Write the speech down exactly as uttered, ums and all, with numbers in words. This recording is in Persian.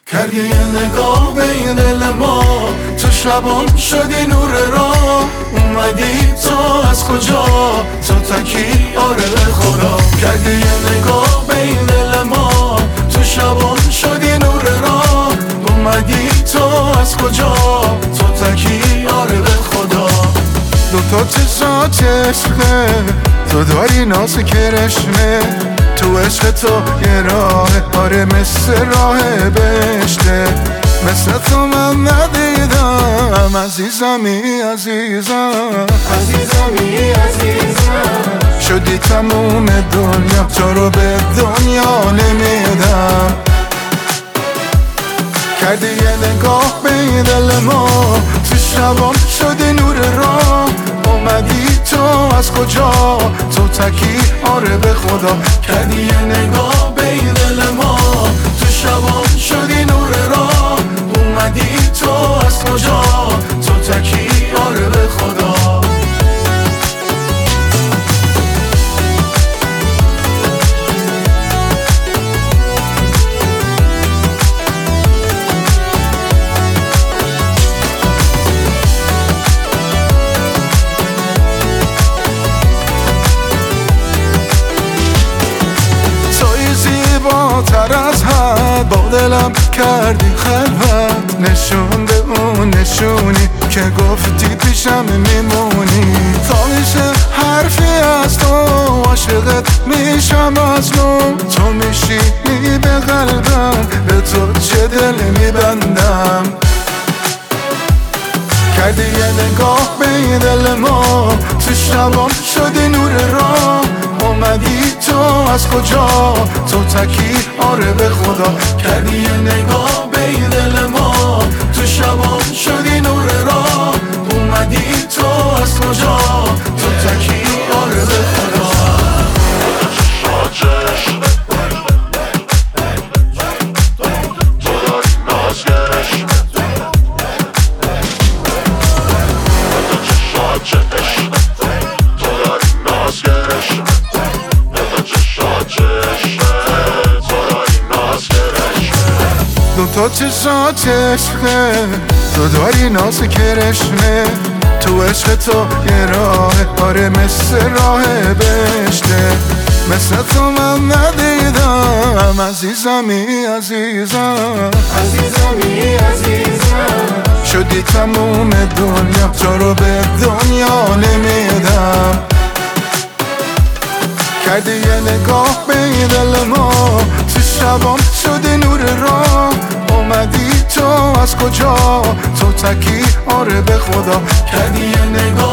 کردی یه نگاه به این دل ما، تو شبان شدی نور راه. اومدی تو از کجا، تو تکی آره به خدا. کردی یه نگاه به این دل ما، تو شبان شدی نور راه. اومدی تو از کجا، تو تکی آره به خدا. دو تا چشات عشقه، تو داری ناز کرشمه. تو عشق تو یه راه، آره مثل راه بهشته. مثل تو من ندیدم عزیزمی عزیزم، عزیزمی عزیزم. شدی تموم دنیا، تو رو به دنیا نمیدم. کردی یه نگاه به این دل ما، تو شبام شدی نور راه. اومدی تو از کجا، تو تکی آره به خدا. کردی یه نگاه به این دل ما، تو شبام شدی نور راه. اومدی تو از کجا، تو تکی آره به خدا. تر از حد با دلم کردی خلوت. نشون به اون نشونی که گفتی پیشم میمونی. تا میشه حرفی از تو، عاشقت میشم از نو. تو میشینی به قلبم، به تو چه دل میبندم. کردی یه نگاه به این دل ما، تو شبام شدی نور راه. اومدی تو از کجا، تو تکی آره به خدا. کردی یه نگاه به این دل ما، تو شبام شدی نور راه. اومدی تو از کجا، تو تکی آره به خدا. دو تا چشات عشقه، تو داری ناز کرشمه. تو عشق تو یه راه، آره مثل راه بهشته. مثل تو من ندیدم عزیزمی عزیزم، عزیزمی عزیزم. شدی تموم دنیا، تو رو به دنیا نمیدم. کردی یه نگاه به این دل ما، تو شبام شدی نور راه. اومدی تو از کجا، تو تکی آره به خدا. کردی یه نگاه